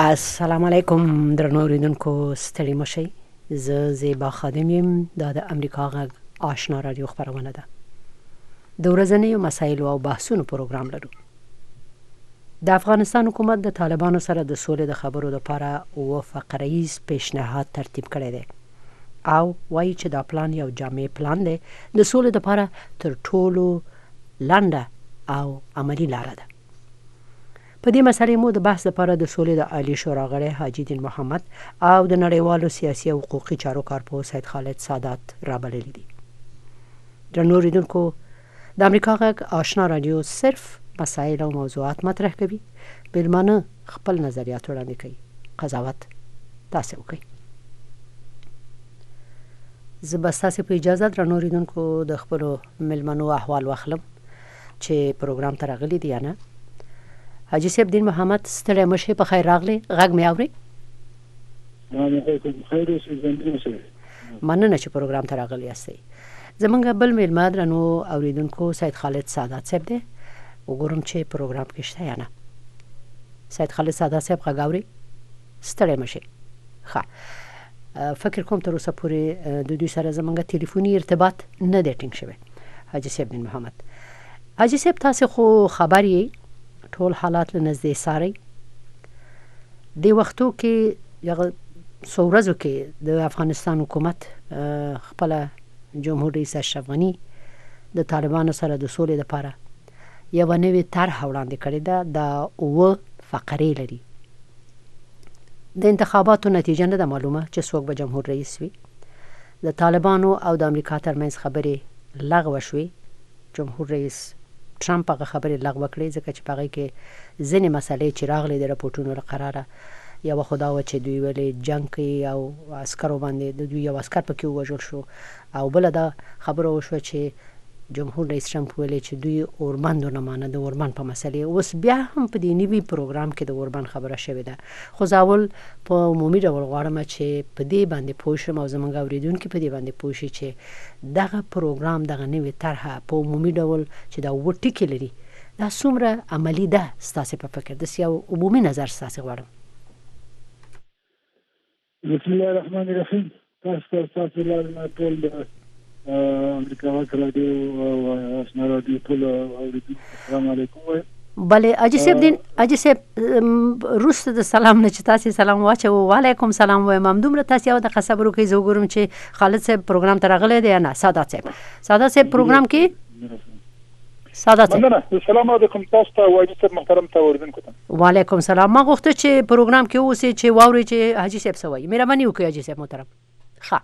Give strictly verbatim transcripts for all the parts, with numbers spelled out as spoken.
السلام علیکم درنو اوریدونکو، ستړي مشئ. زه زیبا خادم یم. دا د امریکا غږ آشنا رادیو خپرونه ده. د ورځنیو مسایلو او بحثونو پروګرام لرو. د افغانستان حکومت د طالبانو سره د سولې د خبرو لپاره اوه فقریز پیشنهاد ترتیب کړی دی او وایي چې دا پلان یو جامع پلان دی د سولې لپاره تر ټولو لنډه او عملی لاره ده. په دې مسلې مو د بحث لپاره د سولې د عالی شورا غړی حاجی دین محمد او د نړیوالو سیاسي او حقوقي چارو کارپوه سید خالد سادات رابللي دي. درنو اوریدونکو، د امریکا غږ آشنا رادیو صرف مسایل او موضوعات مطرح کوي. مېلمانه خپل نظریات وړاندې کوي. قضاوت تاسې وکړئ. زه به ستاسې په اجازه درنو اوریدونکو د خپلو مېلمنو احوال واخلم چې پروګرام ته راغلي دي یا نه. حاجی صاحب دین محمد، ستړی مشئ، په خیر راغلی. غږ مې اورئ؟ مننه چې پروګرام ته راغلی یاستئ. زمونږ بل مېلمه درنو اوریدونکو سید خالد سادات صاحب دی. وګورم چې پروګرام کې شته یا نه. سید خالد سادات صاحب غږ اورئ؟ ستړی مشئ. ښه، فکر کوم تر اوسه پورې د دوی سره زمونږ تلیفوني ارتباط نه دی ټینګ شوی. حاجی صاحب دین محمد، حاجی صاحب تاسې خو خبر یې ټول حالات له نږدې څارئ. دې وختو کې یغه څو ورځو کې د افغانستان حکومت خپله جمهور رئیس اشرف غني د طالبانو سره د سولې لپاره یوه نوې طرحه وړاندې کړې ده. دا اووه فقرې لري. د انتخاباتو نتیجه نه ده معلومه چې څوک به جمهور رئیس وي. د طالبانو او د امریکا ترمنځ خبرې لغوه شوې. جمهور رئیس ټرمپ هغه خبرې لغوه کړې ځکه چې په هغې کې ځینې مسلې چې راغلې د راپورټونو له قراره، یوه خو دا وه چې دوی ولې جنګ کوي او عسکرو باندې د دوی یو عسکر پکې ووژل شو، او بله دا خبره وشوه چې جمهور رئیس ټرمپ ویلې چې دوی اوربند ونه مانه، د اوربند په مسلې. اوس بیا هم په دې نوي پروګرام کې د اوربند خبره شوې ده. خو زه اول په عمومي ډول غواړم چې په دې باندې پوه شم او زموږ اورېدونکي په دې باندې پوه شي چې دغه پروګرام، دغه نوې طرحه په عمومي ډول چې دا اووه ټکي لري، دا څومره عملي ده ستاسې په فکر؟ داسې یو عمومي نظر ستاسې غواړم. بسم الله الرحمن الرحیم. تاسو ته ستاسو لپاره ټول د امریکا غږ رادیو او آشنا رادیو ټول اوریدونکو السلام علیکم وایم. بله حاجي صاحب دین، حاجي صاحب وروسته د سلام نه چې تاسې سلام واچوو، وعلیکم سلام وایم، همدومره تاسې یو دقیقه صبر وکړئ. زه وګورم چې خالد صاحب پروګرام ته راغلی دی یا نه. سادات صاحب، سادات صاحب پروګرام کې سادات صاحب. مننه. السلام علیکم تاسو ته واجب صاحب محترم ته اوریدونکو ته. وعلیکم سلام. ما غوښته چې پروګرام کې اوسئ چې واورئ چې حاجي صاحب څه وایي. مهرباني وکړئ حاجي صاحب محترم. ښه،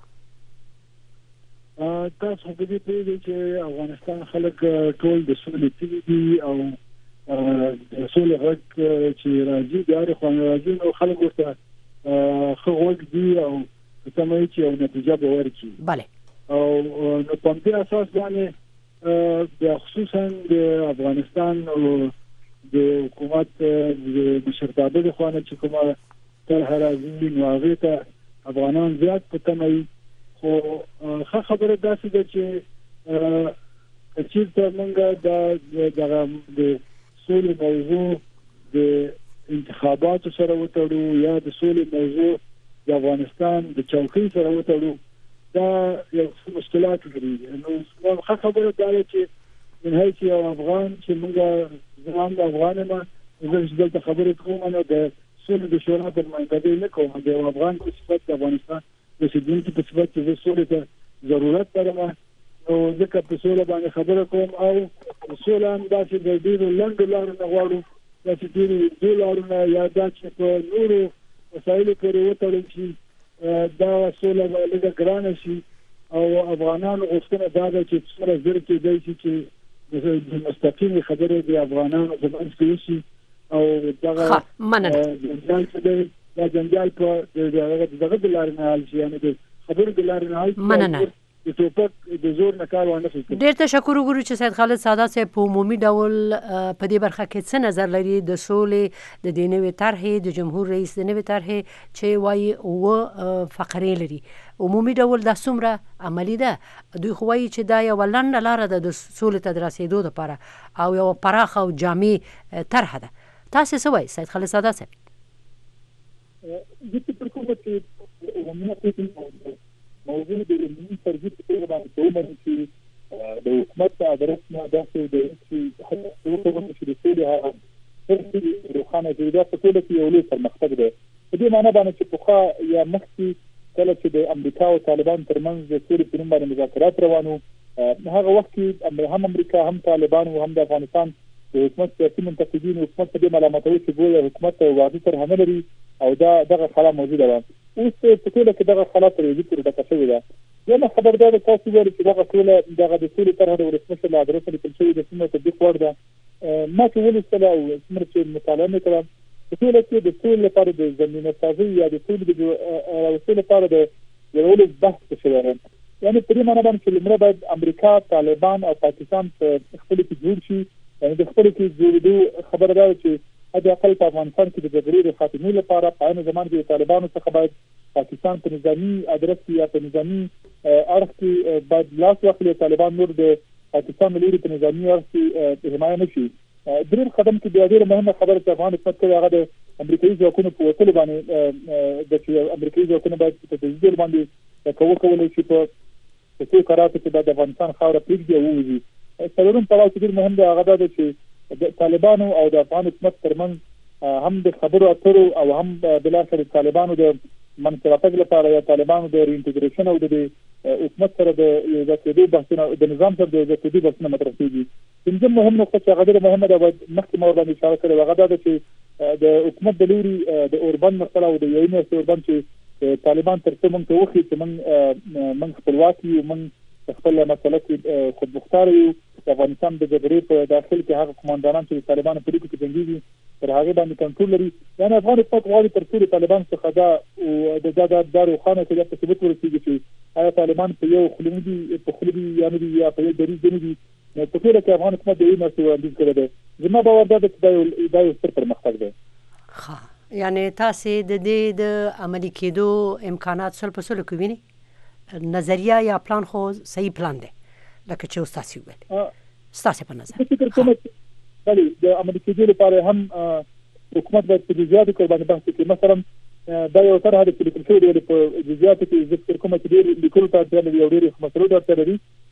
تاسو په دې پوهیږئ چې افغانستان خلک ټول د سولې تږي دي او د سولې غږ چې راځي د هرې خوا نه راځي، نو خلک ورته ښه غوږ دي او تمه یې چې یو نتیجه به ورکړي. بله، او نو په همدې اساس باندې بیا خصوصا د افغانستان او د حکومت د مشرتابه د خوا نه چې کومه طرحه راځي، نو هغې ته افغانان زیات په تمه وي. خو ښه خبره داسې ده چې که چېرته موږ دغه د سولې موضوع د انتخاباتو سره وتړو یا د سولې موضوع د افغانستان د چوکۍ سره وتړو، دا یو څه مشکلات لري. نو ښه خبره دا ده چې من حیث یو افغان چې موږ زه هم د افغان یم، زه چې دلته خبرې کوم نو د سولې د شورا د نمایندګۍ نه کوم، د یو افغان په صفت د افغانستان د اوسېدونکي په صفت چې زه سولې ته ضرورت لرم، نو ځکه په سوله باندې خبره کوم. او سوله هم داسې د ډېرو لنډو لارو نه غواړو، داسې ډېرو اوږدو لارو نه، یا دا چې په نورو وسایلو پورې وتړل شي، دا سوله به لږه ګرانه شي. او افغانانو غوښتنه دا ده چې څومره زر کېدی شي چې د مستقیمې خبرې د افغانانو په منځ کې وشي. او دغه جنجال چې دی، دا جنجال په دغه د لارې نه حل شي، یعنې د خبرو د لارې نه حل شي. مننه. د ټوپک د زور نه کار وانه خیستل. ډېر تشکر. وګورو چې سید خالد سادات صاحب په عمومي ډول په دې برخه کې څه نظر لري د سولې د دې نوې طرحې، د جمهور رئیس د نوې طرحې چې وایي اووه فقرې لري. عمومي ډول دا څومره عملي ده؟ دوی خو وایي چې دا یوه لنډه لاره ده د سولې ته د رسېدو دپاره او یوه پراخه او جامع طرحه ده. تاسې څه وایي سید خالد سادات صاحب؟ د فکر کوم چې عمومي ټاکنې موضوع د علمي ترجیح په توګه باندې کومه چې د حکومت د ادارت نه داسې د چې هغه څه چې د ټول هغه ترڅ روخانه جوړه په ټول کې یو لوی پرمختګ دی. په دې معنی باندې چې پخوا یا مخکې کله چې د امریکا او طالبان ترمنځ د سولې په نوم باندې مذاکرات روانو، هغه وخت کې هم امریکا هم طالبان او هم د افغانستان د حکومت سیاسي منتقدین حکومت په دې ملامتوي چې ګویا حکومت واضح طرح نه لري او دا دغه خلا موجوده ده. اوس په ټول کې دغه خلا تر دې پورې ډکه شوې ده. یو خبردار تاسو ویل چې دغه ټول دغه د سولې طرح د ولسمشر له ادرس لیکل شوی د سیمه تطبیق وړ ده. ما ته ولسله او څومره چې مطالعه مې کړه په ټول کې د ټول لپاره د زمینه سازي یا د ټول د ټول لپاره د یو ډول بحث شوی دی. یعنی په دې معنی باندې چې لمړه باید امریکا، طالبان او پاکستان په خپل کې جوړ شي. یعنی د خپل کې جوړېدو خبردار چې د اقل په افغانستان کې د جګړې د خاتمې لپاره په عین زمان کې طالبانو څخه باید پاکستان په نظامی ادرس کې یا په نظامی اړخ کې باید لاس واخلي. طالبان نور د پاکستان لوري په نظامی اړخ کې حمایت نشي. دریم قدم کې بیا ډېره مهمه خبره چې افغان حکومت کوي هغه د امریکایي ځواکونو په وسیله باندې د چې امریکایي ځواکونه باید په تدریج باندې کوو کولای شي په څو قرارات کې د افغانستان خاوره پرېږدي او ووځي. څلورم پړاو چې ډېر مهم دی هغه دا دی چې د طالبانو او د افغان حکومت ترمنځ هم د خبرو اترو او هم بلاخره د طالبانو د منځراتګ لپاره یا طالبانو د ریانټیګریشن او د حکومت سره د یو ځای بحثونه د نظام سره د ځای بحثونه مطرح کیږي. پنځم مهم نقطه چې هغه ډېره مهمه ده مخکې ما ورباندې اشاره کړې هغه دا ده چې د حکومت د لوري د اوربند مسله او د یوې میاشتې اوربند چې طالبان تر څو موږ ته وښيي چې موږ موږ خپلواک یو، موږ خپل مسله کې خودمختار یو. د افغانستان د جګړې په داخل کې هغه قوماندانان چې طالبان په لیکو کې جنګيږي تر هغه باندې کنټرول لري. یعنی افغان حکومت غواړي تر څو طالبان څخه دا او د دا د روخانه کې د ثبوت ورسیږي چې آیا طالبان په یو خلودي په خلودي یا نه دي یا په یو دریځ نه دي. نو په ټول کې افغان حکومت د یو نسو وړاندیز کړی دی. زما باور دا چې دا یو ستر پرمختګ دی. ها یعنی تاسو د دې د عملي کېدو امکانات سل په سل کوي نه نظریه یا پلان خو صحیح پلان دی لکه چې تاسو ویل ستاسو په نظر فکر کوم چې بله د عملي کېدو لپاره هم حکومت باید په جزئیاتو کې باندې بحث وکړي. مثلا دا یو طرح د لیکل شوی دی په جزئیاتو کې زه فکر کوم چې ډېر لیکلو ته اړتیا لري او ډېرې مسلو ته اړتیا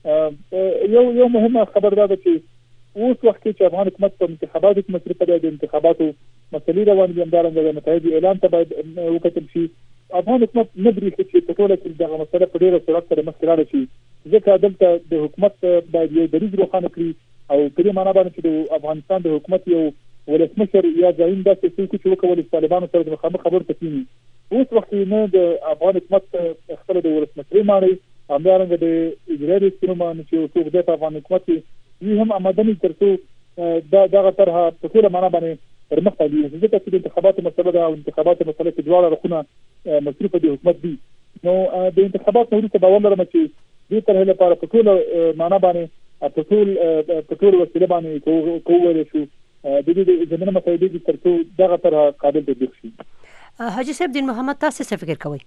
لري. یو یو مهمه خبر دا ده چې اوس وخت کې چې افغان حکومت په انتخاباتو کې مصرف دی، د انتخاباتو مسلې روانې دي، همدارنګه د نتایجو اعلان ته باید وکتل شي. افغان حکومت نه برېښي چې په ټوله کې دغه مسله په ډېره سرعت سره مخکې لاړه شي، ځکه دلته د حکومت باید یو دریځ روښانه کړي او په دې معنی باندې چې د افغانستان د حکومت یو ولسمشر یا ځاین داسې څوک چې وکولای طالبانو سره د مخامخ خبرو ته کېني. اوس وخت نه د افغان حکومت خپل د ولسمشرۍ معنی همدارنګه د اجرایي ریاستونو باندې چې څوک د افغان حکومت یې هم آمدني تر څو دا دغه طرح په ټوله معنی باندې پرمخ ته دي. ځکه چې د انتخاباتو مسله ده او انتخاباتو مسله کې دواړه رخونه مصروفه دي حکومت دي. نو د انتخاباتو وروسته باور لرم چې دې طرح لپاره په ټوله معنی باندې په ټول په ټول وسیله باندې کوو شو د دې زمينه مسایدې تر څو دغه طرح قابل تطبیق شي. حاجی صاحب دین محمد تاسو څه فکر کوئ؟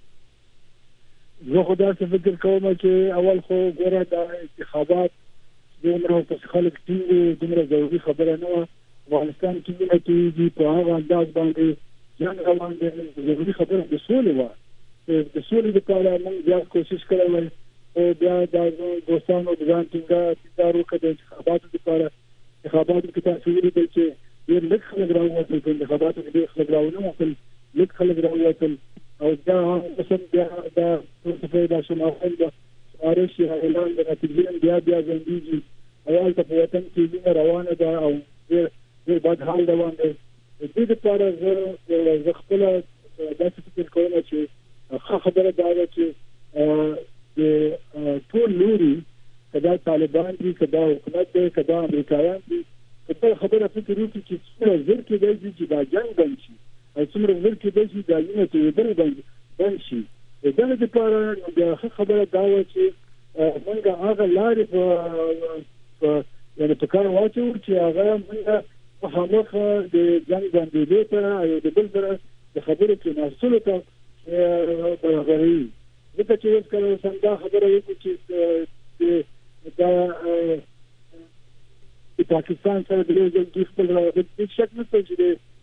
زه خو دا څه فکر کوم چې اول خو ګوره د انتخابات دومره په خلک ټینګ دومره ضروري خبره نه وه. افغانستان کې مینه کېږي په هغه انداز باندې جنګ روان دی. ضروري خبره د سولې وه. د سولې لپاره موږ زیات کوشش کړی وی او بیا د دوستانو د ځان ټینګار وکړ د انتخاباتو لپاره. انتخاباتو کې تاسو ولیدل چې ډېر لږ خلک راووتل، په انتخاباتو کې ډېر خلک راونه وتل، لږ خلک راووتل او دا قسم بیا دا څه دا شمال د سپارش یا اعلان د نتیجې بیا بیا ځندېږي او هلته په وطن کې مینه روانه ده او ډېر ډېر بد حال روان دی. د دې لپاره زه زه خپله داسې فکر کوم چې ښه خبره دا ده چې د ټول لوري که دا طالبان دي، که دا حکومت دی، که دا امریکایان دي، که دا خبره فکر وکړي چې څومره زر کېدای شي چې دا جنګ بند شي او څومره زر کېدای شي دا وینه تویېدل بند شي. د دغه دپاره نو بیا ښه خبره دا وه چې موږ هغه لارې په یعنې په کار واچوو چې هغه موږ مخامخ د جنګ بندېدو ته او د بل سره د خبرو کېناستلو ته برابروي. ځکه چې اوس کله اوس همدا خبره وکړو چې دا د پاکستان سره د یو ځل دوی خپل روابط هېڅ شک نشته چې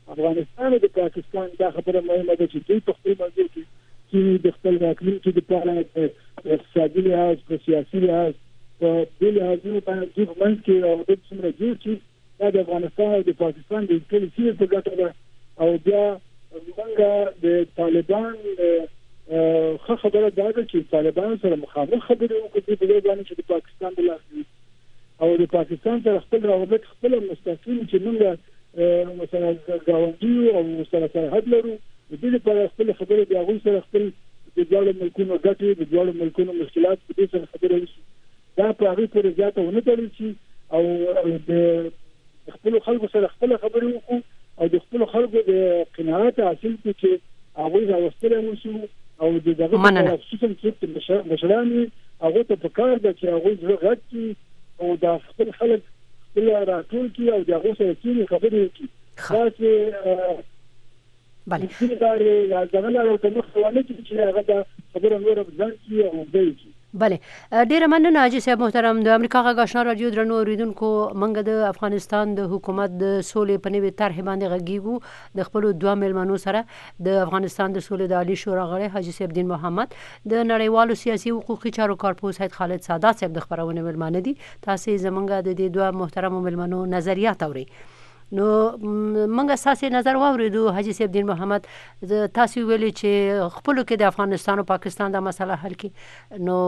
افغانستان او د پاکستان دا خبره مهمه ده چې دوی په خپل منځ کې چې د خپل اقلیم کې د پاره اقتصادي لحاظ په سیاسي لحاظ په دې لحاظونو باندې دوی په منځ کې او د څومره جوړ چې دا د افغانستان او د پاکستان د ټول سیمې په ګټه ده او بیا موږ د طالبان خو خبره دا ده چې طالبان سره مخامخ خبرې وکړي په دې باندې چې د پاکستان د لاس او د پاکستان سره خپل روابط خپل مستقیم چې موږ مثلا ګاونډي او سره سرحد لرو د دې لپاره خپل خبرې د هغوی سره خپل د ډول ملکونو ګټې د ډول ملکونو مشکلات په دې سره خبرې وشي دا په هغې پورې زیاته ونه تړل شي او د خپلو خلکو سره خپله خبرې وکړو او د خپلو خلکو د قناعت حاصل کړو چې هغوی راوستلی وشو او د دغه لپاره خصوصا چې مشران هغوی ته پکار ده چې هغوی زړه غټ کړي او د خپل خلک خپل راټول کړي او د هغوی سره کښېني خبرې وکړي دا چې بله دا دغه لاره ورته مخ ونه کړي چې هغه دا خبره نوره ځان کړي او ځای کړي. بله ډیره مننه حاجي صاحب محترم. د امریکا غږ آشنا راډیو درنو اوریدونکو موږ د افغانستان د حکومت د سولې په نوې طرحې باندې غږیږو د خپلو دوه میلمنو سره د افغانستان د سولې د عالی شورا غړی حاجي صاحب الدین محمد د نړیوالو سیاسي حقوقي چارو کارپوه سید خالد سادات صاحب د خپرونې میلمانه دي. تاسې زموږ د دې دوه محترمو میلمنو نظریات اورئ. نو موږ ستاسې نظر واورېدو حاجي صاحب الدین محمد. تاسې ویلي چې خپلو کې د افغانستان او پاکستان دا مسله حل کړي. نو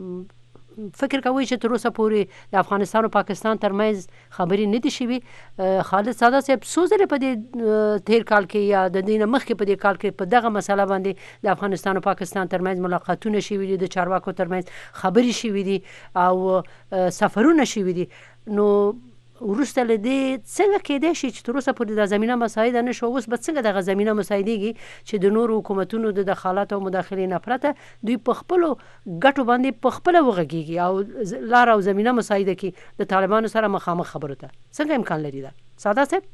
فکر کوئ چې تر اوسه پورې د افغانستان او پاکستان ترمنځ خبرې نه دي شوي؟ خالد سادات صاحب څو ځلې په دې تیر کال کې یا د دې نه مخکې په دې کال کې په دغه مسله باندې د افغانستان او پاکستان ترمنځ ملاقاتونه شوي دي، د چارواکو ترمنځ خبرې شوي دي او سفرونه شوي دي. نو وروسته له دې څنګه کېدای شي چې تر اوسه پورې دا زمینه مساعده نه شو؟ اوس به څنګه دغه زمینه مساعدېږي چې د نورو حکومتونو د دخالت او مداخلې نه پرته دوی په خپلو ګټو باندې په خپله وغږېږي او لاره او زمینه مساعده کړي د طالبانو سره مخامخ خبرو ته؟ څنګه امکان لري دا سادات صاحب؟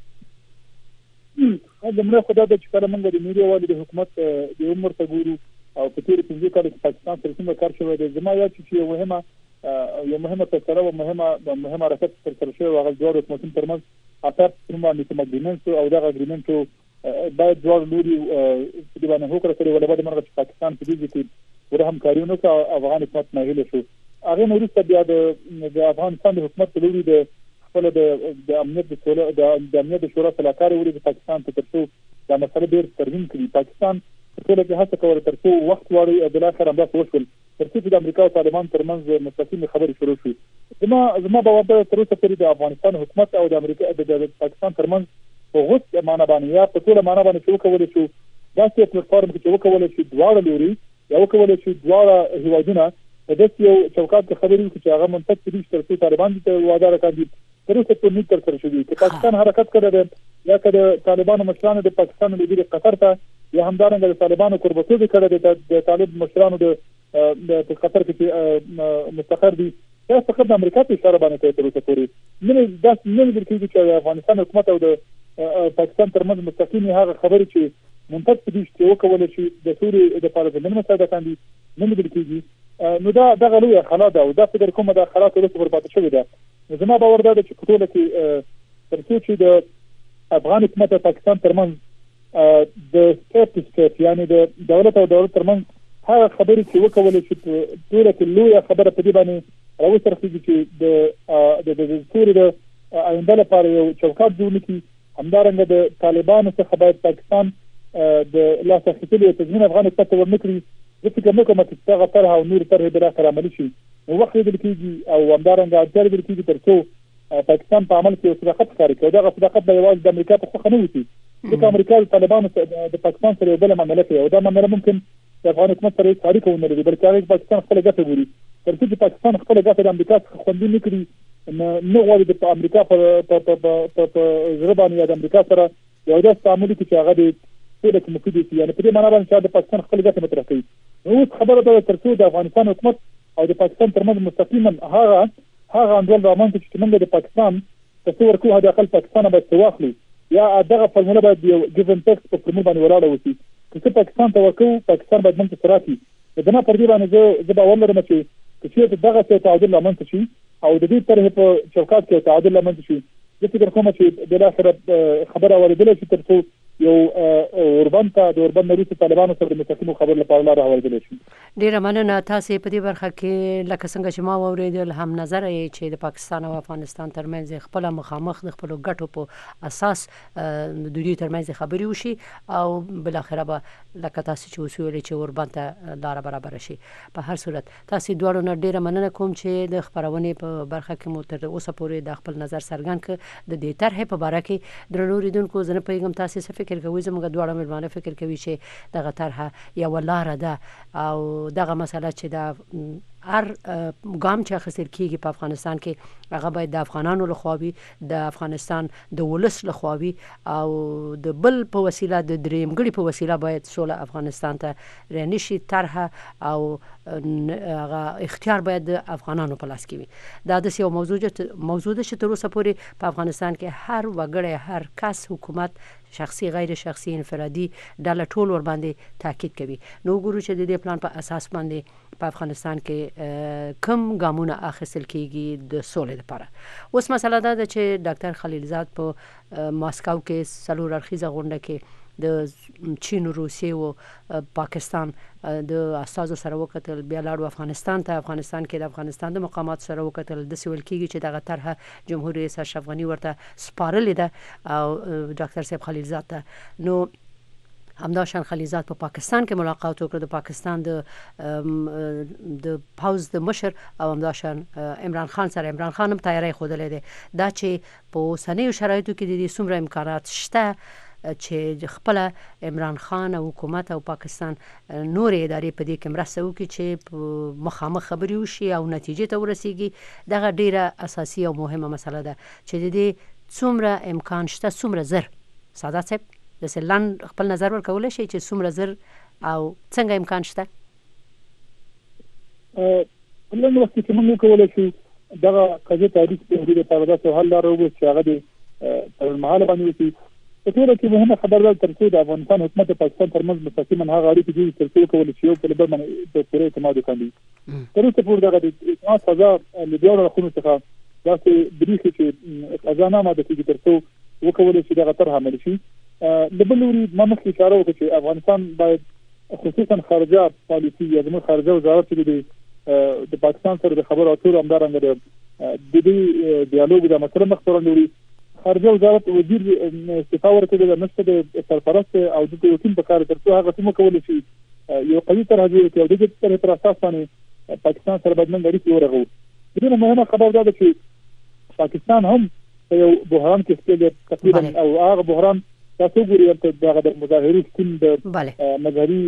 لومړی خو دا ده چې کله موږ د ملي یووالي د حکومت د عمر ته ګورو او په تېرو پنځه کالو کې پاکستان سره څومره کار شوی دی، زما یاد چې یو مهمه یو مهمه تذکره او مهمه مهمه حرکت ترسره شوی و هغه دواړو حکومتونو ترمنځ اپارټ په نوم باندې کوم اګریمنټ او دغه اګریمنټ باید دواړو لوري په دې باندې هوکړه کړې وه له بده مرغه چې پاکستان په دې کې ور همکاري ونه کړه. افغان حکومت ناهیله شو. هغې نه وروسته بیا د افغانستان د حکومت په لوري د خپله د امنیت د امنیت د شورا سلاکار وړي د پاکستان ته تر څو دا مسله ډېر ترمیم کړي. پاکستان په ټوله کې هڅه کوله تر څو وخت واړوي او بالاخره همداسې وشول تر څو چې د امریکا او طالبانو ترمنځ مستقیمې خبرې شروع شوې. زما زما باور ده تر اوسه پورې د افغانستان حکومت او د امریکا د پاکستان ترمنځ په غوڅ معنا باندې یا په ټوله معنا باندې چې وکولی شو داسې پلټفارم کې چې وکولی شي دواړه لوري یا وکولی شي دواړه هېوادونه په داسې یو چوکاټ کې خبرې وکړي چې هغه منطق کړي چې تر څو طالبان ته وعده راکاندي تر اوسه پورې نه ترسره شوي. که پاکستان حرکت کړی دی یا که د طالبانو مشرانو د پاکستان لوبې قطر ته یا همدارنګه د طالبانو قربتوب یې کړی دی د طالب مشرانو د په قطر کې مستقر دي، دا فقط د امریکا په اشاره باندې کوي. تر اوسه پورې نه داسې نه لیدل کېږي چې د افغانستان حکومت او د پاکستان ترمنځ مستقیمې هغه خبرې چې منطق دي چې وکولی شي د سولې دپاره زمینه مساعده کاندي نه لیدل کېږي. نو دا دغه لویه خلا ده او دا فکر کوم دا خلا تر اوسه پورې پاتې شوې ده. نو زما باور دا ده چې په ټوله کې تر څو چې د افغان حکومت او پاکستان ترمنځ د سټیټ ټو سټیټ یعنې د دولت او دولت ترمنځ هغه خبرې چې وکولی شي په ټوله کې لویه خبره په دې باندې راوڅرخېږي چې د سولې د آینده لپاره یو چوکاټ جوړ نه کړي. همدارنګه د طالبانو څخه باید پاکستان د لاسه اخیستلو یو تضمین افغان حکومت ته ورنه کړي. زه فکر نه کوم چې دغه طرحه او نورې طرحې بالاخره عملي شي. نو وخت لیدل کېږي او همدارنګه اړتیا لیدل کېږي تر څو پاکستان په عمل کې یو صداقت ښکاري کړي او دغه صداقت به یوازې د امریکا په خوښه نه وشي، ځکه امریکا د طالبانو د پاکستان سره یو بله معامله کوي او دا معامله ممکن د افغان حکومت سره هېڅ اړیکه ونه لري، بلکې هغې پاکستان خپله ګټه ګوري. تر څو چې پاکستان خپله ګټه د امریکا څخه خوندي نه کړي نه غواړي د امریکا په زړه باندې یا د امریکا سره یو داسې تعامل وکړي چې هغه د ټوله کې مفید وي. یعنې په دې معنا باندې چې د پاکستان خپله ګټه مطرح کوي. نو اوس خبره ده تر څو د افغانستان حکومت او د پاکستان ترمنځ مستقیما هغه هغه انډول رامنځته شي چې موږ د پاکستان که څه ورکوو حد اقل پاکستان باید څه واخلو یا دغه فارموله باید یو ګیف اینډ ټیک په فارمول باندې ولاړه وشي. که څه پاکستان ته ورکوو پاکستان باید موږ ته څه راکړي. د بنا پر دې باندې زه زه باور لرم چې که چېرته دغسې تعادل رامنځته شي او د دې طرحې په چوکاټ کې تعادل رامنځته شي، زه فکر کوم چې بالاخره خبره اورېدلی شي تر څو یو اوربند ته د اوربند نریسه طالبانو سره د مستقیمو خبرو لپاره لاره هوارېدلی شي. ډیره مننه. تاسې په دې برخه کې لکه څنګه چې ما واورېدل هم نظر یې چې د پاکستان او افغانستان ترمنځ خپل مخامخ د خپل ګټو په اساس د دوی ترمنځ خبرې وشي او بل اخره به لکه تاسو چې وسویل چې اوربند ته لاره برابر شي. په هر صورت تاسې دواړو نه ډیره مننه کوم چې د خبرونې په برخه کې مو تر اوسه پورې د خپل نظر څرګند کړ. د دې طرحې په باره کې درنو اوریدونکو زه نه پوهېږم تاسې څه فکر کوئ. زموږ دواړه مېلمانه فکر کوي چې دغه طرحه یوه لاره ده او دغه مسله چې د هر ګام چې اخیستل کېږي په افغانستان کې هغه باید د افغانانو لخوا وي، د افغانستان د ولس لخوا وي او د بل په وسیله د درېیمګړي په وسیله باید سوله افغانستان ته رانشي. طرحه او هغه اختیار باید د افغانانو په لاس کې وي. دا داسې یو موضوع موضوع ده چې تر اوسه پورې په افغانستان کې هر وګړی، هر کس، حکومت، شخصي، غیر شخصي، انفرادي ډله ټول ور باندې تاکید کوي. نو ګورو چې د دې پلان په اساس باندې په افغانستان کې کم ګامونه اخیستل کېږي د سولې لپاره. اوس مسله دا ده چې ډاکټر خلیلزاد په ماسکو کې څلور اړخیزه غونډه کې د چین، روسیې او پاکستان د استازو سره وکتل. بیا لاړو افغانستان ته. افغانستان کې د افغانستان د مقامات سره وکتل. داسې ویل کېږي چې دغه طرحه جمهور رئیس اشرف غني ورته سپارلې ده او ډاکټر صاحب خلیلزاد ته. نو همداشان خلیلزاد په پاکستان کې ملاقات وکړ د پاکستان د د پوز د مشر او همداشان عمران خان سره. عمران خان هم تیاری ښودلی دی دا چې په اوسنیو شرایطو کې د دې څومره امکانات شته چې خپل عمران خان او حکومت او پاکستان نورې ادارې په دې کې مرسته وکړي چې مخامخ خبرې وشي او نتیجې ته ورسیږي. دغه ډیره اساسي او مهمه مسله ده چې د دې څومره امکان شته، څومره زر. سعادت صاحب داسې لاند خپل نظر ورکولی شي چې څومره زر او څنګه امکان شته؟ په لنډ وخت کې موږ وکولی شو دغه قضیې تاریخ د هغې لپاره داسې حل لاره وګورو چې هغه د پرمهاله باندې وشي. په ټوله کې مهمه خبره ده تر څو د افغانستان حکومت د پاکستان ترمنځ مستقیما هغه اړیکې جوړې تر څو وکولی شي یو په بل باندې د پوره اعتماد وکاندي. تر اوسه پورې دغه د اعتماد فضا له دواړو اړخونو څخه داسې بریښي چې فضا نه اماده کېږي تر څو وکولی شي دغه طرح عملي شي. د بل لوري ما مخکې اشاره وکړه چې افغانستان باید خصوصا خارجه پالیسي یا زموږ خارجه وزارت چې د پاکستان سره د خبرو اترو همدارنګه د دې ډیالوګ د مسله مخ پر وړاندې خارجه وزارت وزیر استعفا ورکړې ده، نشته د سرپرست او د وکیل په کار تر څو هغه څه وکولی شي یو قوي طرح جوړ کړي او د دې طرح پر اساس باندې پاکستان سره باید موږ اړیکې ورغو. د دې مهمه خبره دا ده چې پاکستان هم په یو بحران کې ستل تقریبا او هغه بحران تاسو ګورئ چې دغه د مظاهرې سکین د مظاهري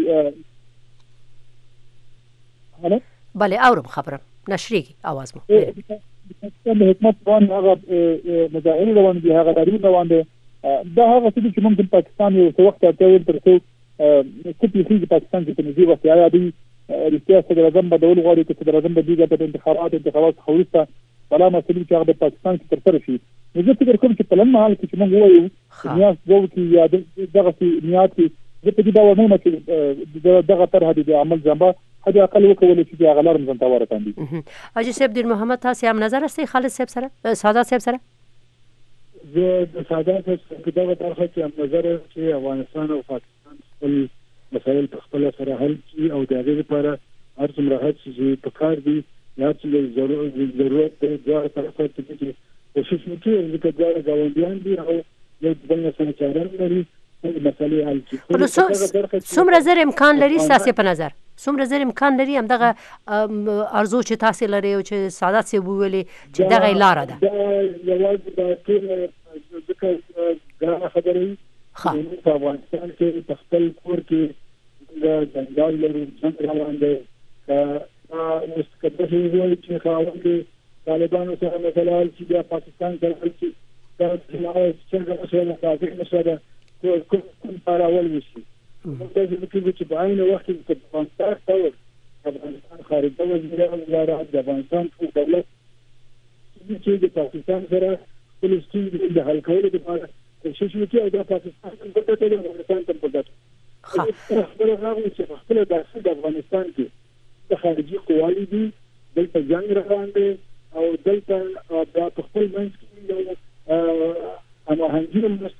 هله بله اورم خبره نشریږي आवाज مو د حکومت باندې هغه مظاهرې روان دي، هغه تحریر روان دي. دا هغه څه چې ممکن پاکستان یو څه وخت ته تر څو څه پیښیږي پاکستان کې په نږدې وخت آیا دوی رښتیا صدر اعظم بدلول غواړي که صدر اعظم بدیږي په انتخابات انتخابات څخه وروسته بلا مسلې چې هغه د پاکستان کې ترسره شي. نو زه فکر کوم چې په لنډ مهال کې چې موږ ووایو نیاز دوه کې یا دغسې نیات کې زه په دې باور نه یم چې دغه طرحه د عمل جنبه حد اقل وکولی چې هغه لار ځان ته ورکاندي. حاجي صاحب دیر محمد تاسې هم نظر هستئ خالد صاحب سره سعادت صاحب سره؟ زه د سعادت صاحب په دغه برخه کې هم نظر چې افغانستان او پاکستان خپل مسایل په خپله سره حل کړي او د هغې لپاره هر څومره هڅې چې په کار دي یا چې ضرورت دی دواړه طرفه چې کوشش وکړي ځکه دواړه ګاونډیان دي او یو بل نه سره چاره لري مسئلې حل کړي. څومره زر امکان لري ستاسې په نظر څومره زر امکان لري همدغه ارزو چې تاسې لرئ او چې سعادت صاحب وویلې چې دغه یې لاره ده؟ دا یوازې د ټول ځکه ګرانه خبره وي په افغانستان کې په خپل کور کې د جنجال لرو جنګ روان دی. اوس که داسې ووایي چې خاوند کې طالبانو سره مثلا چې بیا پاکستان سره چې دا څنګه مسله ده تازه مسله ده کوم پاراول وشي موږ داسې فکر چې په عین وخت کې د افغانستان ډول افغانستان خارجه وزیر وزارت د افغانستان ټول دولت چې د پاکستان سره خپل ستونزې د حل کولو لپاره کوشش وکړي او د پاکستان په ګټه د افغانستان ته په ګټه خبره راغلې چې په خپله داسې د افغانستان کې د خارجي قوالي دي دلته جنګ روان دی او دلته بیا په خپل منځ کې یو هماهنګي هم نشته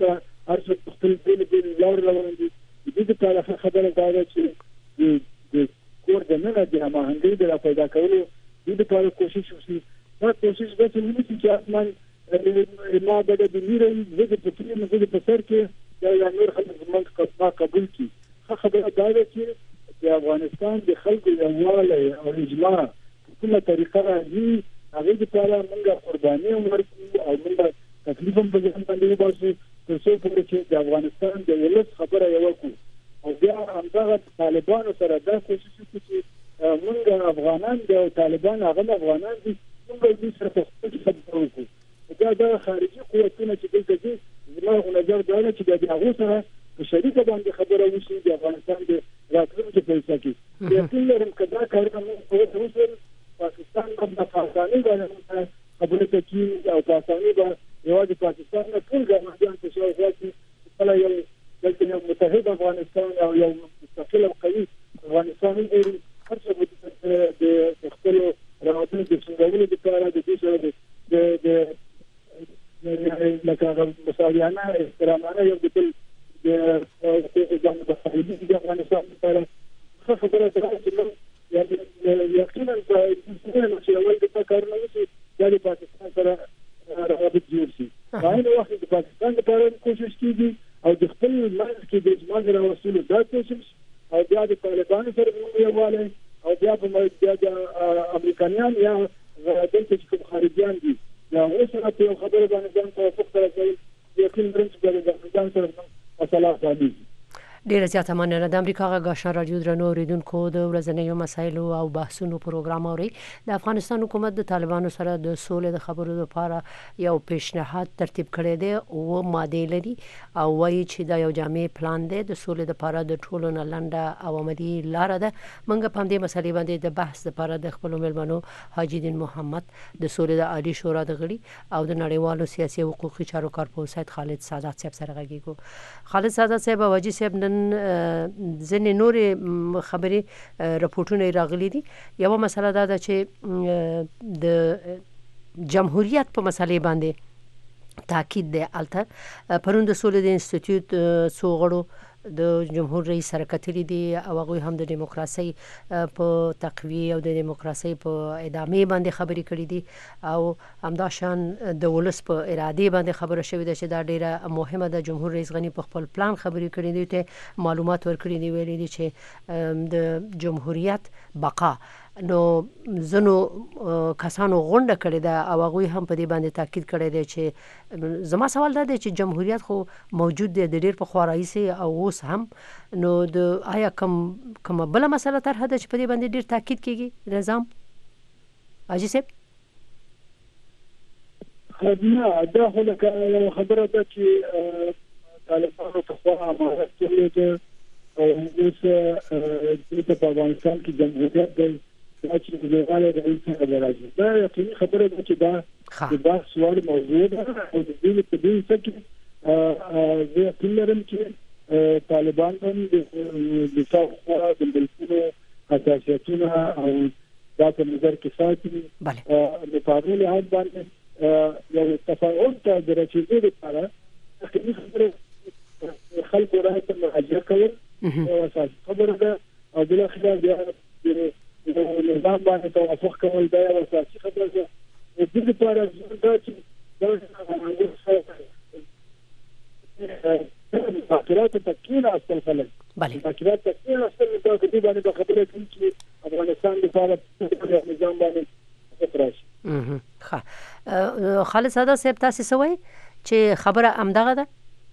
هر څه خپل بل بل لار روان دي. د دې لپاره خبره دا ده چې د کور د نه د هماهنګۍ د پیدا کولو د دې لپاره کوشش وشي. دا کوشش به څنګه چې اصلا ما بده د میرې زګ په تری نه زګ په سر کې دا یو نور خلک زمونږ قطعا قبول کی. خبره دا ده چې د افغانستان د خلکو یووالی او اجماع کومه طریقه راځي هغه لپاره موږ قرباني ورکړو او موږ تکلیف هم په ځان باندې وباسو تر څو پورې چې د افغانستان د ولس خبره یو کو او بیا همدغه طالبانو سره دا کوشش وکړي چې موږ افغانان د طالبان هغه افغانان دي موږ دې سره خپل خبرو وکړو. دا د خارجي قوتونو چې دلته دي زموږ نظر دا دی چې د هغو سره په شریکه باندې خبره وشي د افغانستان د راتلونکي په اړه کې. یقین لرم چې دا کارونه موږ په اوسه پاکستان په افغانستان باندې خبره کوي او پاکستاني به یوازې پاکستان نه ټول ګاونډیان په شاو ځي خپل یو دلته یو متحد افغانستان او یو مستقل او قوي افغانستان لري. هر څه د خپل راوتلو د څنګهولو لپاره د دې سره د د لکه مساویانه احترامانه یو د بل د ځان د خارجي د افغانستان لپاره خبره ده چې یعنی یقینا په دې چې اول د کارونه وشي د پاکستان سره روابط جوړ شي. په هغه وخت د پاکستان لپاره کوشش کیږي او د خپل منځ کې د اجماع راوستلو دا کوشش او بیا د طالبانو سره یووالی او بیا په د امریکایان یا دلته چې خارجيان دي دا اوسه په خبره باندې ځان توافق سره کوي. یقین لرم چې د افغانستان سره مسله حلېږي. ډیره زیاته مننه. د امریکا غږ آشنا رادیو درنو اوریدونکو د ورځنیو مسایلو او بحثونو پروګرام اوري. د افغانستان حکومت د طالبانو سره د سولې د خبرو لپاره یو پیشنهاد ترتیب کړی دی او ماده لري او وایي چې دا یو جامع پلان دی د سولې لپاره د ټولو نه لنډه او عملي لار ده. موږ په دې مسلې باندې د بحث لپاره د خپل ملمنو حاجی دین محمد د سولې د عالی شورا د غړي او د نړیوالو سیاسي او حقوقي چارو کارپوه سید خالد سادات صاحب سره غږیږو. خالد سادات صاحب او حاجی صاحب ځنې نورې خبرې راپورټونه راغلي دي. یو مسله دا ده چې د جمهوریت په مسلې باندې تاکید دی. البته پرون د سولې د انسټیټیوټ څو غړو د جمهور رئیس سره کتلي دي او هغوی هم د دیموکراسي په تقویه او د دیموکراسي په ادامې باندې خبرې کړې دي او همداشان د ولس په اراده باندې خبره شوې ده چې دا ډیره مهمه ده. جمهور رئیس غنی په خپل پلان خبرې کړې دي ته معلومات ورکړي دي ویلي دي چې د جمهوریت بقا نو زنو کسانو غونډه کړې ده او هغوی هم په دې باندې تاکید کړی دی چې زما سوال دا دی چې جمهوریت خو موجود دی د ډیر پخوا راهیسې او اوس هم نو د آیا کوم کومه بله مسله طرحه ده چې په دې باندې ډیر تاکید کیږي نظام حاجي صاحب؟ نه دا خو لکه خبره ده چې طالبانو پخوا امارت کړی دی او اوس دلته په افغانستان کې جمهوریت دی دا چې د غاله د رئیس څخه راځي. دا یقیني خبره ده چې دا د بحث وړ موضوع ده او د دې په دې څه کې زه یقین لرم چې طالبان هم د تاسو د بلکونو حساسیتونه او دا په نظر کې ساتي. د فاعل حد باندې یو تفاعل ته د رسیدو لپاره یقیني خبره خلکو راځي مراجعه کوي او اساس خبره ده او بل خلاف بیا نظام باندې توافق کول دا یو اساسي خبره ده. د دې لپاره دا چې د فکرات تکین اصل خلک بله فکرات تکین اصل د دې باندې خبره کوي چې افغانستان لپاره نظام باندې راشي. ښه خالد سادات صاحب تاسو سوي چې خبره امدغه ده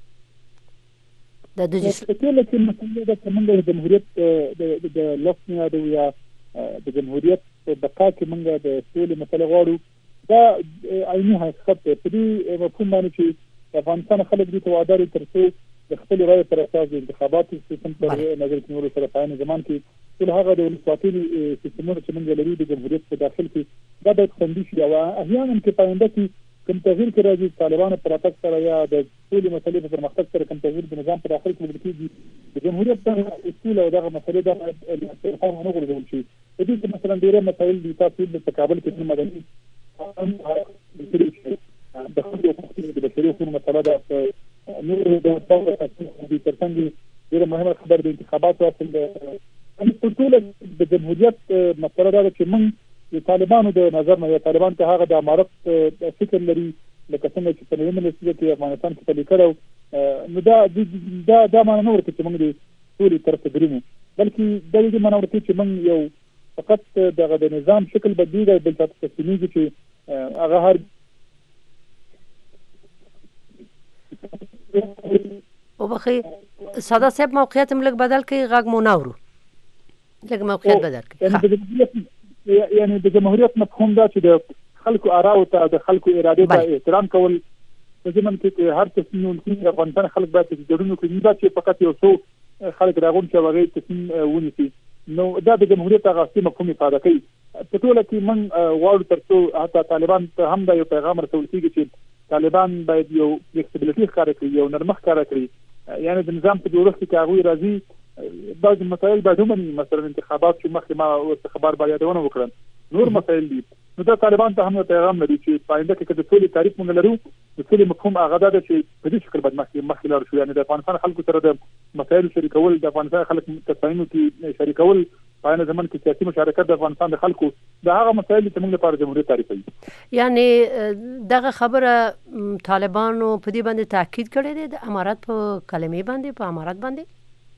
د دې چې چې مسله د کومه جمهوریت د لفظ د یا د جمهوریت په بقا کې موږ د سولې مسله غواړو. دا عیني حقیقت دی. په دې مفهوم باندې چې افغانستان خلک دې توادر تر څو د خپل رائے پر اساس د انتخاباتو سیستم پر نظر کې نور سره پاین زمان کې ټول هغه د ولسواکۍ سیستمونو چې موږ لرو د جمهوریت په داخل کې دا د خوندې شي او احیانا کې پاینده کې کوم تغییر کې راځي طالبانو پر اتاک سره یا د ټول مسلې په پرمختګ سره کوم تغییر د نظام په داخل کې وکړي کېږي د جمهوریت په اصول او دغه مسلې د هم نه غوړول شي. د دې مثلا ډیره مسایل د تاسو د تقابل کې مدني د خپل حقوقي د بشري حقوقو مسله ده نو د تاسو د ترڅنګ ډېر مهمه خبر د انتخاباتو اصل د ټول د جمهوریت مسله ده چې موږ د طالبانو د نظر نه طالبان ته هغه د امارت فکر لري لکه څنګه چې په نوې منسوبه کې افغانستان کې تللی کړو نو دا دا دا معنی نه ورته چې موږ د ټولې طرف ته درېمو بلکې دا دې معنی ورته چې موږ یو فقط دغه د نظام شکل بدلیږي بل څه تسلیمېږي چې هغه هر او بخي ساده صاحب موقعیت هم لږ بدل کړي غږ مو نه اورو لږ موقعیت بدل کړي یعنی د جمهوریت مفهوم دا چې د خلکو آراء ته د خلکو اراده ته احترام کول په ځمن کې هر تصمیم چې افغانستان خلک باید جوړونو کوي دا چې فقط یو څو خلک راغون چې هغه تصمیم ونیسي نو دا د جمهوریت هغه اصلي مفهوم ifade کوي په ټول کې من غواړو ترڅو حتی طالبان ته هم دا یو پیغام رسول کیږي چې طالبان باید یو فلیکسیبিলিټي ښکاره کړي یو نرمښت ښکاره کړي یعنی د نظام په جوړښت کې هغه راځي بعض مسایل باید هم مثلا انتخابات چې مخکې ما ورته خبر باید ونه وکړم نور مسایل دي نو دا طالبان ته هم پیغام لري چې پاینده کې د ټولي تعریف مونږ لرو د ټولي مفهوم هغه ده چې په دې شکل باندې مخکې مخکې لار شو یعنی د افغانستان خلکو سره د مسایل شریکول د افغانستان خلک تصمیم کې شریکول پاینده زمون کې سیاسي مشارکت د افغانستان د خلکو دا هغه مسایل چې موږ لپاره جمهوریت تعریفوي یعنی دغه خبره طالبانو په دې باندې تاکید کړی دی د امارات په کلمې باندې په امارات باندې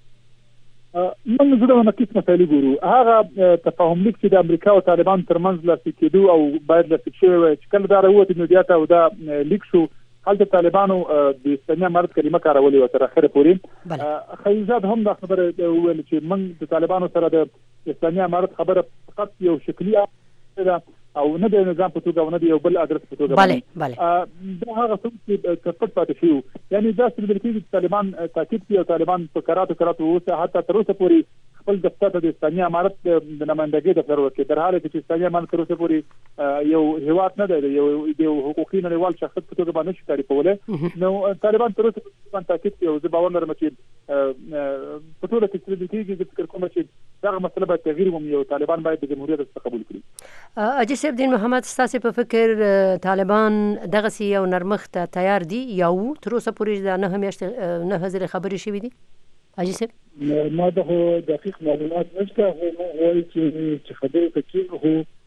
موږ زړه نقیص مسایل ګورو هغه تفاهم لیک چې د امریکا او طالبان ترمنځ لاسلیک کېدو او باید لاسلیک شوی وي چې کله دا راووت نو بیا ته دا لیک شو هلته طالبانو د اسلامي امارت کلمه کارولې وه تر اخره پورې خلیلزاد هم دا خبره وویل چې موږ د طالبانو سره د اسلامي امارت خبره فقط یو شکلي ده او نه د نظام په توګه او نه د یو بل ادرس په توګه باندې دا هغه څه چې کټ پاتې شو یعنی دا څه د چې طالبان تاکید کوي او طالبان په کراتو کراتو اوسه حتی تر اوسه پورې خپل دفتر ته د اسلامي امارت د نمائندګۍ دفتر ورکړي در حاله چې اسلامي امارت تر اوسه پورې یو هیواد نه دی یو د حقوقي نړیوال شخصیت په توګه باندې شي تعریفوله نو طالبان تر اوسه باندې تاکید کوي او زه باور لرم چې په ټول کې چې د کېږي فکر کوم چې دا مسله باید تغییر ومومي او طالبان باید د جمهوریت څخه قبول کړي اجي سیب دین محمد ستاسو په فکر طالبان دغه سی یو نرمخت تیار دي یا و تر اوسه پورې دا نه همیشته نه حاضر خبرې شوې دي اجي سیب ما د دقیق معلومات نشته خو وایي چې خبرې کوي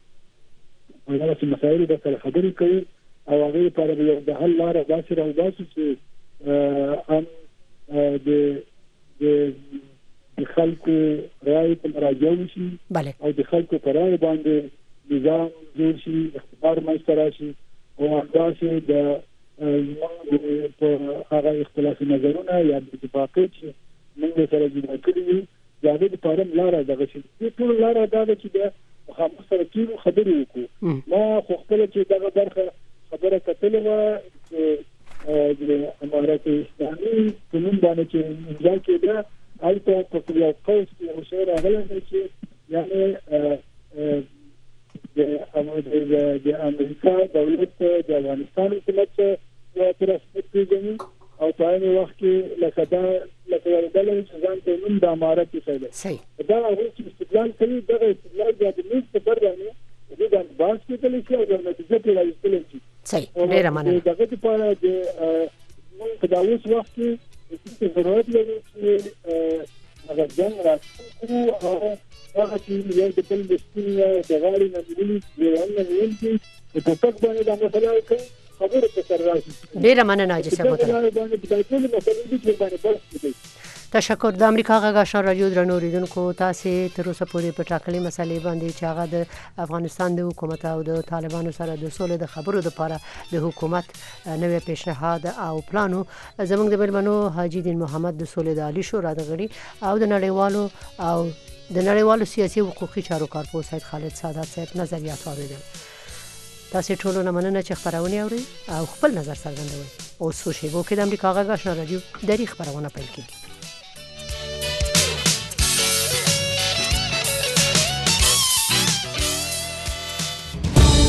خو هغه چې مسایل د سره خبرې کوي او هغه لپاره یو د حل لاره داسې راوباسي چې هم د د خلکو رائے په مراجعه وشي او د خلکو په رائے باندې نظام جوړ شي اختیار منځته راشي او هغه د په هغه اختلاف نظرونه یا د اتفاقي چې موږ سره جوړ کړی یو دا د پاره لاره دغه چې ټول لاره دا چې د خامخ سره کیږي خبرې وکړو ما خو خپل چې دغه برخه خبره کتلې و د امارات اسلامي قانون باندې چې امضا کېده البته په یو قوس کې یو شی راغلی چې یعنی د د امریکا دولت د افغانستان حکومت تر څنګ پیژني او په هغه وخت کې لکه دا لکه یو ډول چې ځان ته نوم د امارت څخه صحیح دا هغه چې استدلال کوي دا استدلال د دې څه پر باندې د باس کې د لشي او د نتیجې په لایق شي صحیح ډیر مننه دغه په د موږ په داوس وخت کې ضرورت لري چې هغه جنگ راځي او هغه چې یو د بل د سپینه د غاړې نه نیولې یو نه نیولې په تک باندې د مسله کوي خبره په سر راشي ډیر مننه چې تشکر د امریکا غږ آشنا رادیو درنو اوریدونکو تاسو تر اوسه پورې په ټاکلې مسلې باندې چې هغه د افغانستان د حکومت او د طالبانو سره د سولې د خبرو لپاره د حکومت نوې پیشنهاد او پلانو زموږ د بلمنو حاجی دین محمد د سولې د عالی شورا د غړي او د نړیوالو او د نړیوالو سیاسي حقوقي چارو کارپوه سید خالد سادات صاحب نظریات اوریدل تاسو ټول نه مننه چې خبرونه اوري او خپل نظر څرګندوي او سوشي وو کې د امریکا غږ آشنا رادیو د خبرونه پیل کړي